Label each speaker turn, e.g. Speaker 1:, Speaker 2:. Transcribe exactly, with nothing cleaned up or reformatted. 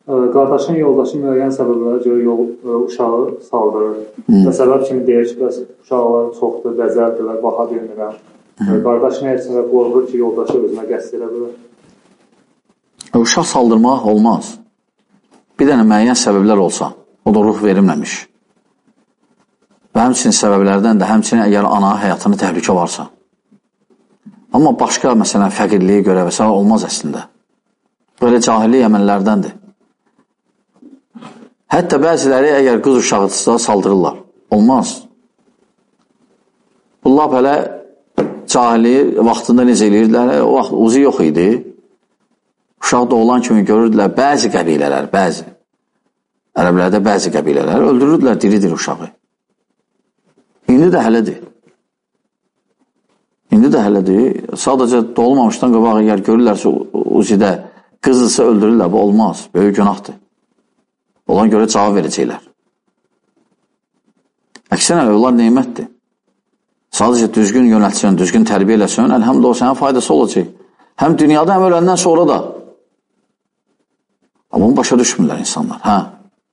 Speaker 1: qardaşın yoldaşı müəyyən səbəblərə görə yol, uşağı saldırır. Və səbəb kimi deyir ki, bəs uşaqlar çoxdur, bəzərdirlər, baxa bilmirəm. Qardaş nə etsin və qorxur ki, yoldaşı özünə qəsd edə bilər.
Speaker 2: Uşaq saldırmaq olmaz. Bir dənə müəyyən səbəblər olsa, o da ruh verilməmiş. Və həmçinin səbəblərdən də, həmçinin əgər ana həyatını təhlükə varsa. Amma başqa, məsələn, fəqirliyə görə və s. olmaz əslində. Böyle cahillik əməllərdəndir. Hətta bəziləri əgər qız uşaqdırsa saldırırlar. Olmaz. Bunlar belə cahili vaxtında necə edirdilər? O vaxt uzu yox idi. Uşaq doğulan kimi görürdülər bəzi qəbilələr, bəzi. Ərəblərdə bəzi qəbilələr öldürürdülər diri-diri uşağı. İndi də hələdir. İndi də hələdir. Sadəcə doğulmamışdan qabaq əgər görürlərsə uzidə qızısı öldürürlər. Bu olmaz. Böyük günahdır. Olan görə cavab verəcəklər. Əksinə, onlar neymətdir. Sadəcə düzgün yönətsən, düzgün tərbiyə eləsən, əlhəmdə o sənə faydası olacaq. Həm dünyada, həm öləndən sonra da. Amma bunu başa düşmürlər insanlar. Hə?